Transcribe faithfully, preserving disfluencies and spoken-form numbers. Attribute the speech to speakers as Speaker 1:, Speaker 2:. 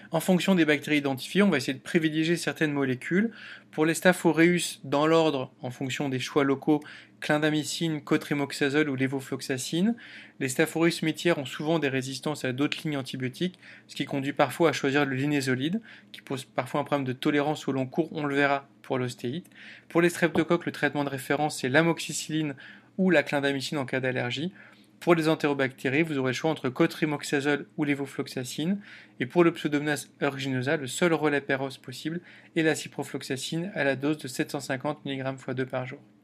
Speaker 1: En fonction des bactéries identifiées, on va essayer de privilégier certaines molécules. Pour les Staph aureus, dans l'ordre, en fonction des choix locaux, clindamycine, cotrimoxazole ou lévofloxacine. Les Staph aureus métières ont souvent des résistances à d'autres lignes antibiotiques, ce qui conduit parfois à choisir le linezolide, qui pose parfois un problème de tolérance au long cours, on le verra pour l'ostéite. Pour les streptocoques, le traitement de référence c'est l'amoxicilline ou la clindamycine en cas d'allergie. Pour les entérobactéries, vous aurez le choix entre cotrimoxazole ou lévofloxacine. Et pour le Pseudomonas aeruginosa, le seul relais péros possible est la ciprofloxacine à la dose de sept cent cinquante milligrammes fois deux par jour.